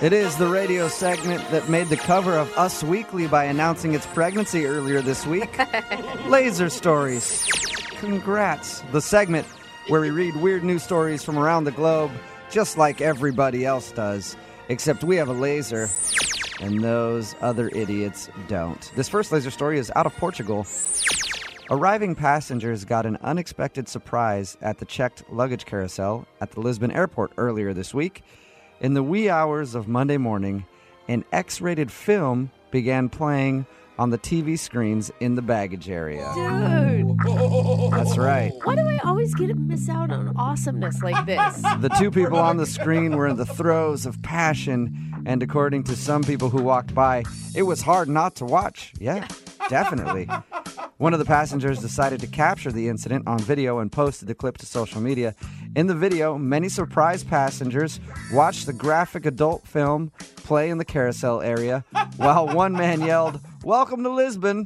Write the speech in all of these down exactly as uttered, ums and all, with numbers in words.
It is the radio segment that made the cover of Us Weekly by announcing its pregnancy earlier this week. Laser Stories. Congrats. The segment where we read weird news stories from around the globe, just like everybody else does, except we have a laser, and those other idiots don't. This first laser story is out of Portugal. Arriving passengers got an unexpected surprise at the checked luggage carousel at the Lisbon airport earlier this week. In the wee hours of Monday morning, an X-rated film began playing on the T V screens in the baggage area. Dude. That's right. Why do I always get to miss out on awesomeness like this? The two people on the screen were in the throes of passion, and according to some people who walked by, it was hard not to watch. Yeah, definitely. One of the passengers decided to capture the incident on video and posted the clip to social media. In the video, many surprised passengers watched the graphic adult film play in the carousel area, while one man yelled, "Welcome to Lisbon."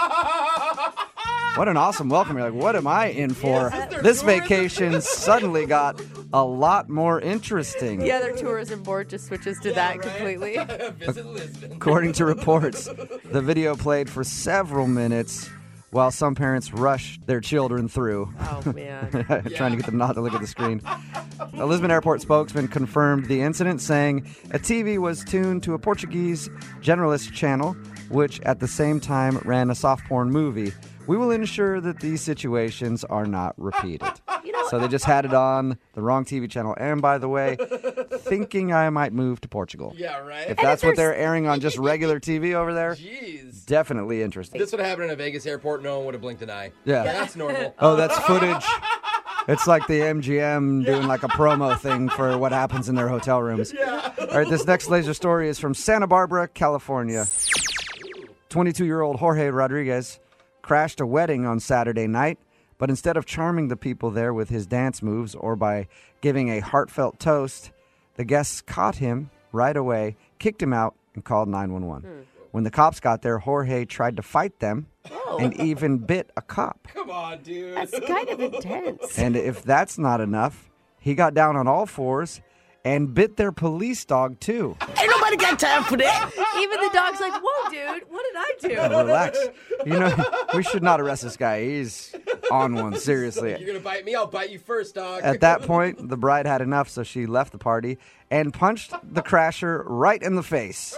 What an awesome welcome. You're like, what am I in for? Yes, this vacation suddenly got a lot more interesting. The other tourism board just switches to Yeah, that right? completely. Visit Lisbon. According to reports, the video played for several minutes while some parents rushed their children through, Oh, man. trying to get them not to look at the screen. A Lisbon airport spokesman confirmed the incident, saying a T V was tuned to a Portuguese generalist channel, which at the same time ran a soft porn movie. We will ensure that these situations are not repeated. You know, So they just had it on the wrong T V channel. And by the way, thinking I might move to Portugal. Yeah, right? If that's what there's- they're airing on just regular T V over there, Jeez. definitely interesting. This would happen in a Vegas airport. No one would have blinked an eye. Yeah. That's normal. Oh, that's footage. It's like the M G M doing like a promo thing for what happens in their hotel rooms. All right, this next laser story is from Santa Barbara, California. twenty-two-year-old Jorge Rodriguez crashed a wedding on Saturday night, but instead of charming the people there with his dance moves or by giving a heartfelt toast, the guests caught him right away, kicked him out, and called nine one one. When the cops got there, Jorge tried to fight them and even bit a cop. Come on, dude. That's kind of intense. And if that's not enough, he got down on all fours and bit their police dog, too. Ain't nobody got time for that. Even the dog's like, whoa, dude, what did I do? Relax. You know, we should not arrest this guy. He's on one, You're seriously. going to bite me? I'll bite you first, dog. At that point, the bride had enough, so she left the party and punched the crasher right in the face.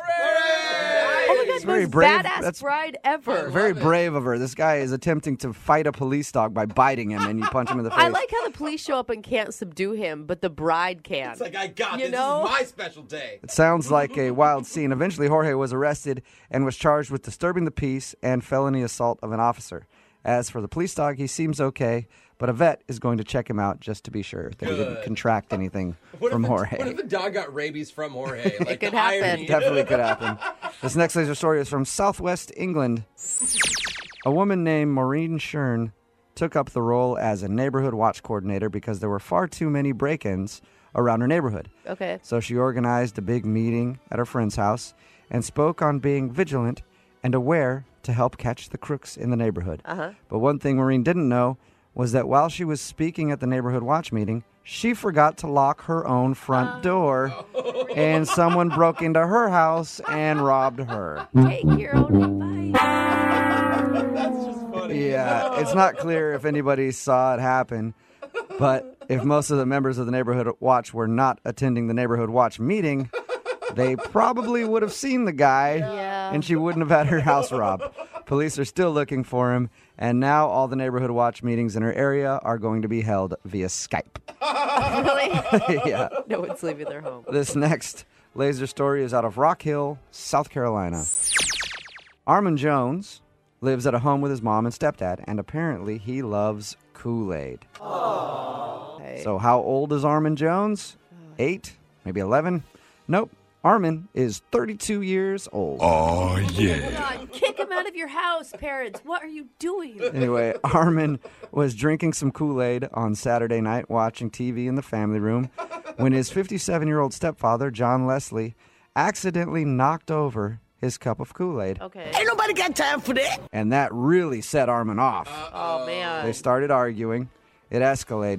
Oh my God, It's very most brave. badass That's bride ever. Very Love it. brave of her. This guy is attempting to fight a police dog by biting him, and you punch him in the face. I like how the police show up and can't subdue him, but the bride can. It's like, I got You this. know? This is my special day. It sounds like a wild scene. Eventually, Jorge was arrested and was charged with disturbing the peace and felony assault of an officer. As for the police dog, he seems okay, but a vet is going to check him out just to be sure that he didn't Good. contract anything What from if the, Jorge. What if the dog got rabies from Jorge? Like, could the happen. irony. Definitely could happen. This next laser story is from Southwest England. A woman named Maureen Shern took up the role as a neighborhood watch coordinator because there were far too many break-ins around her neighborhood. Okay. So she organized a big meeting at her friend's house and spoke on being vigilant and aware to help catch the crooks in the neighborhood. Uh-huh. But one thing Maureen didn't know was that while she was speaking at the neighborhood watch meeting, she forgot to lock her own front door, and someone broke into her house and robbed her. Take your own advice. That's just funny. Yeah, it's not clear if anybody saw it happen, but if most of the members of the neighborhood watch were not attending the neighborhood watch meeting, they probably would have seen the guy, Yeah. and she wouldn't have had her house robbed. Police are still looking for him, and now all the neighborhood watch meetings in her area are going to be held via Skype. Really? Yeah. No one's leaving their home. This next laser story is out of Rock Hill, South Carolina. Armin Jones lives at a home with his mom and stepdad, and apparently he loves Kool-Aid. Okay. So how old is Armin Jones? Eight? Maybe eleven? Nope. Armin is thirty-two years old. Oh, Come yeah. on, kick him out of your house, parents. What are you doing? Anyway, Armin was drinking some Kool-Aid on Saturday night, watching T V in the family room, when his fifty-seven-year-old stepfather, John Leslie, accidentally knocked over his cup of Kool-Aid. Okay. Ain't nobody got time for that. And that really set Armin off. Oh, man. They started arguing. It escalated.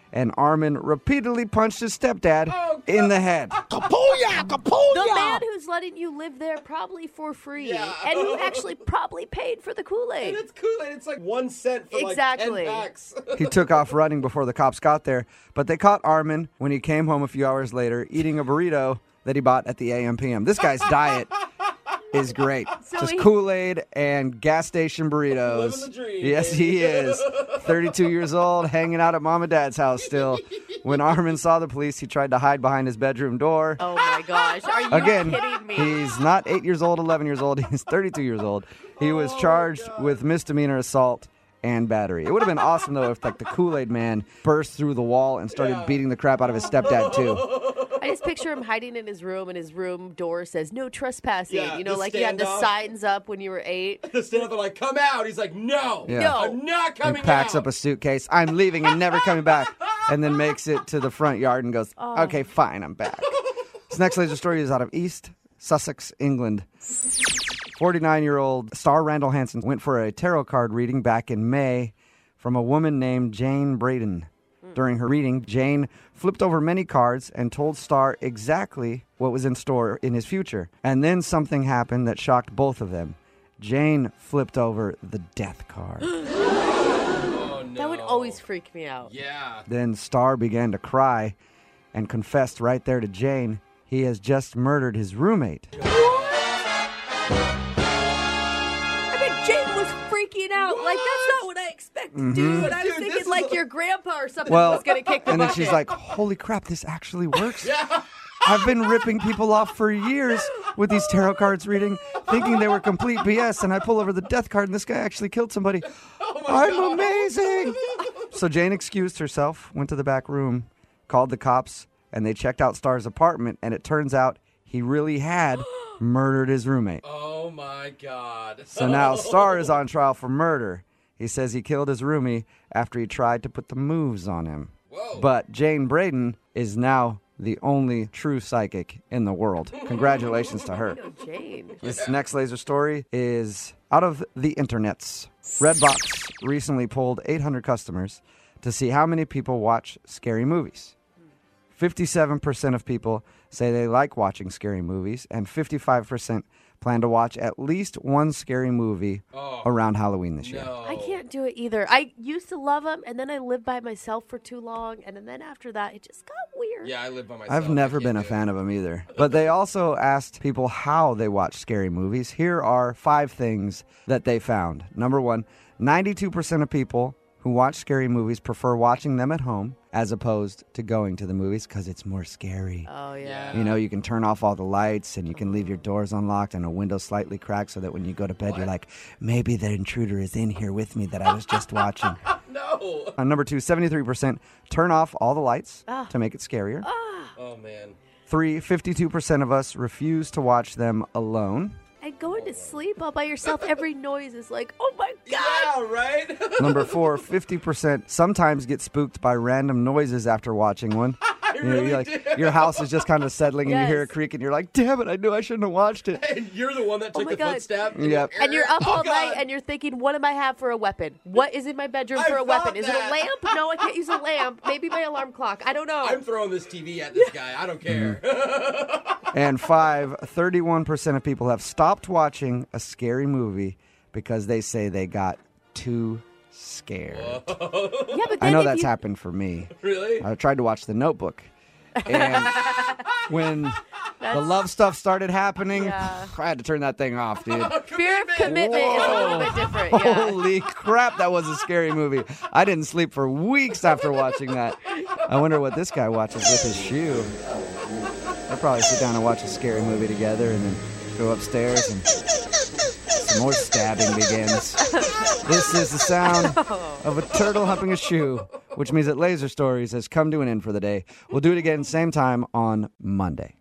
and Armin repeatedly punched his stepdad Oh, in the head. Kapooyah! Kapooyah! The man who's letting you live there probably for free, Yeah. and who actually probably paid for the Kool-Aid. And it's Kool-Aid. It's like one cent for Exactly. like ten packs. He took off running before the cops got there, but they caught Armin when he came home a few hours later eating a burrito that he bought at the A M P M. This guy's diet is great. So Just he- Kool-Aid and gas station burritos. Living the dream, Yes, baby. he is. thirty-two years old, hanging out at mom and dad's house still. When Armin saw the police, he tried to hide behind his bedroom door. Oh my gosh, are you Again, kidding me? he's not eight years old, eleven years old. He's thirty-two years old. He was charged with misdemeanor assault and battery. It would have been awesome, though, if like the Kool-Aid man burst through the wall and started Yeah. beating the crap out of his stepdad, too. I just picture him hiding in his room, and his room door says "No trespassing." Yeah, you know, the like you had the standoff. signs up when you were eight. The stand up, like, come out. He's like, no, Yeah. No. I'm not And coming packs out. up a suitcase. I'm leaving and never coming back. And then makes it to the front yard and goes, okay, fine, I'm back. This next laser story is out of East Sussex, England. forty-nine-year-old Star Randall Hansen went for a tarot card reading back in May from a woman named Jane Braden. During her reading, Jane flipped over many cards and told Star exactly what was in store in his future. And then something happened that shocked both of them. Jane flipped over the death card. Oh, no. That would always freak me out. Yeah. Then Star began to cry and confessed right there to Jane he has just murdered his roommate. I mean, Jane was freaking out. Like, that's not what I expected, dude. I was Dude, this thinking, is like, a- your grandpa or something Well, was going to kick the and then bucket. she's like, holy crap, this actually works. Yeah. I've been ripping people off for years with these tarot cards reading, thinking they were complete B S, and I pull over the death card, and this guy actually killed somebody. I'm amazing. So Jane excused herself, went to the back room, called the cops, and they checked out Star's apartment, and it turns out he really had murdered his roommate. Oh, my God. So now Star is on trial for murder. He says he killed his roomie after he tried to put the moves on him. Whoa. But Jane Braden is now the only true psychic in the world. Congratulations to her. Oh, Jane. This next laser story is out of the internets. Redbox recently polled eight hundred customers to see how many people watch scary movies. fifty-seven percent of people say they like watching scary movies, and fifty-five percent plan to watch at least one scary movie Oh. around Halloween this year. No. I can't do it either. I used to love them, and then I lived by myself for too long, and then after that, it just got weird. Yeah, I live by myself. I've I never can't been a do it. fan of them either. But they also asked people how they watch scary movies. Here are five things that they found. Number one, ninety-two percent of people who watch scary movies prefer watching them at home as opposed to going to the movies because it's more scary. Oh, yeah. You know, you can turn off all the lights and you can leave your doors unlocked and a window slightly cracked so that when you go to bed, you're like, maybe the intruder is in here with me that I was just watching. No. Uh, number two, seventy-three percent turn off all the lights Ah. to make it scarier. Oh, man. Three, fifty-two percent of us refuse to watch them alone. And going to sleep all by yourself, every noise is like, oh, my God. Yeah, right? Number four, fifty percent sometimes get spooked by random noises after watching one. I You know, really you're like, do. your house is just kind of settling and you hear a Yes. creak and you're like, damn it, I knew I shouldn't have watched it. And you're the one that Oh took my the God. footstep. Yep. And you're up Oh, all God. night and you're thinking, what am I have for a weapon? What is in my bedroom I for a weapon? thought Is it that. a lamp? No, I can't use a lamp. Maybe my alarm clock. I don't know. I'm throwing this T V at this guy. I don't care. And five, thirty-one percent of people have stopped watching a scary movie because they say they got too scared. yeah, but then I know if that's you, happened for me. Really? I tried to watch The Notebook. And when the love stuff started happening, Yeah. I had to turn that thing off, dude. Fear of commitment is a little bit different. Yeah. Holy crap, that was a scary movie. I didn't sleep for weeks after watching that. I wonder what this guy watches with his shoe. They'll probably sit down and watch a scary movie together and then go upstairs and some more stabbing begins. This is the sound of a turtle humping a shoe, which means that Laser Stories has come to an end for the day. We'll do it again same time on Monday.